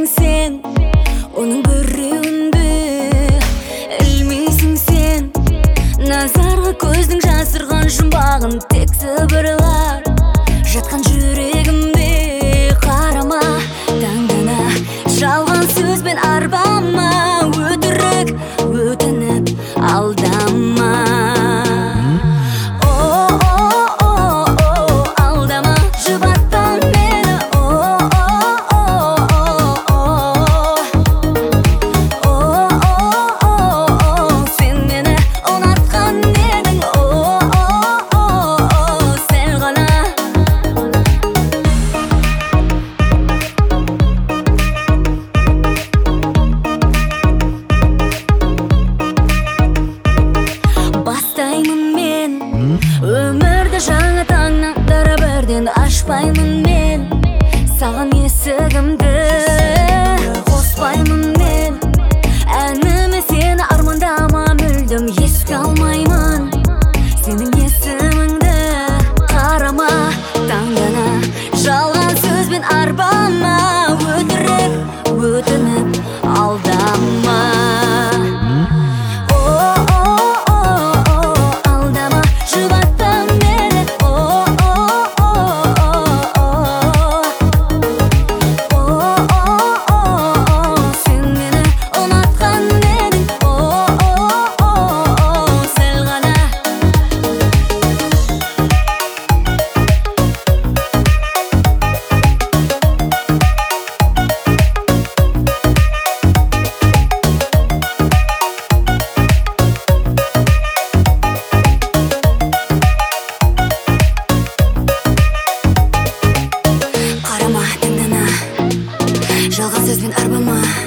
sen, onun біреуінде ілмейсің sen. Назарға көздің жасырған жұмбағын тек сыбырлар жатқан жүрегімде. Қарама, таңдана, жалған сөзбен арбама, өтірік өтініп алдама. Алдама, жұбатпа мені. Сен мені ұнатқан едің, сәл ғана. Бастаймын мен өмірді жаңа таңнан, бірден ашпаймын мен саған есігімді. Қоспаймын мен әніме сені, армандама мүлдім еске алмаймын сенің есіміңді. Қарама, таңдана, жалған сөзбен арбама, өтірік өтініп алдама. Алдама, жұбатпа мені. Сен мені ұнатқан едің, сәл ғана. Қарама, таңдана, жалған сөзбен арбама.